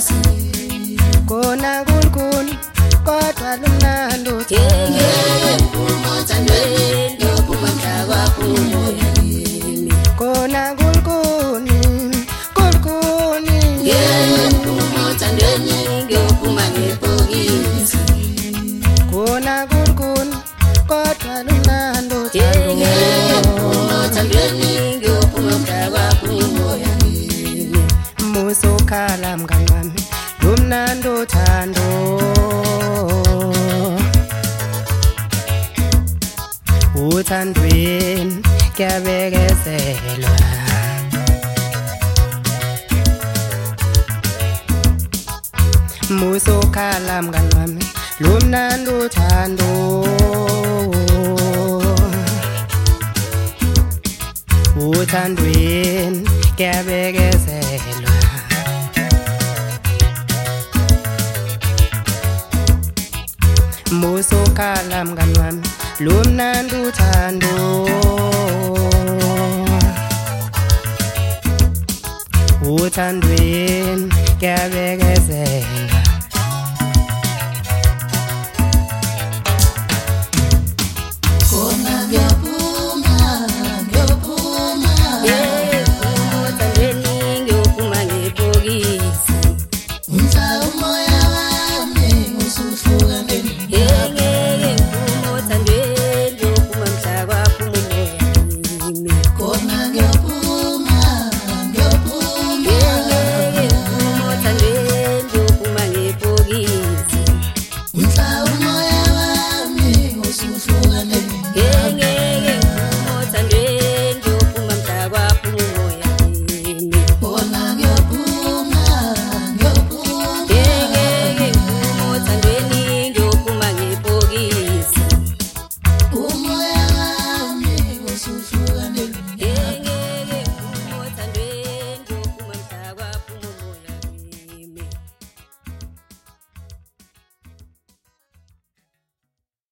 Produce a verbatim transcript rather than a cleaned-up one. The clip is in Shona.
Kona kulkuni kodwa lumnandi uthando Umothandweni yophuma mhlaba kumoya kimi Kona kulkuni kulkuni Umothandweni yophuma ngebhokisi Kona kulkuni kodwa lumnandi uthando Umothandweni yophuma mhlaba kumoya kimi Musokhala mngani wami lumnandi uthando Uthandweni kuyabekezelwa Musokhala mngani wami lumnandi uthando Uthandweni kuyabekezelwa Musokhala mngani wami lumnandi uthando Uthandweni kuyabekezelwa